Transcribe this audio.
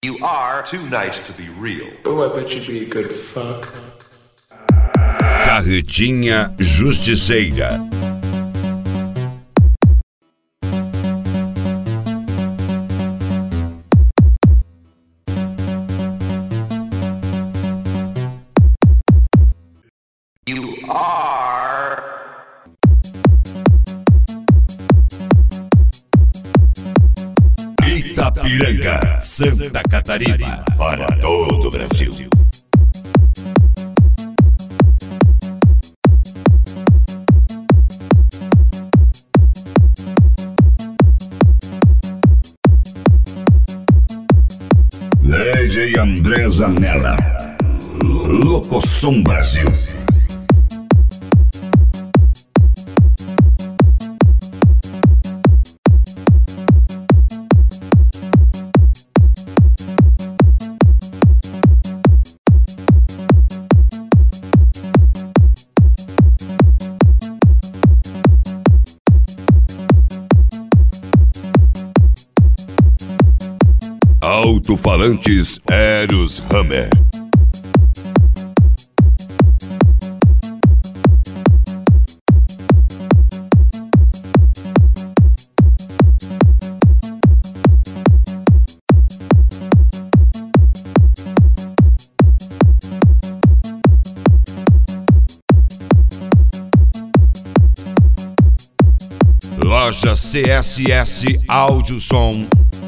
You are too nice to be real. Oh, I bet you'd be a good fuck. Carretinha Justiceira. You are. Itapiranga, Santa Catarina, para todo o Brasil. DJ André Zanella, Locosom Brasil. Alto-falantes Eros Hammer. Loja CSS Áudio Som.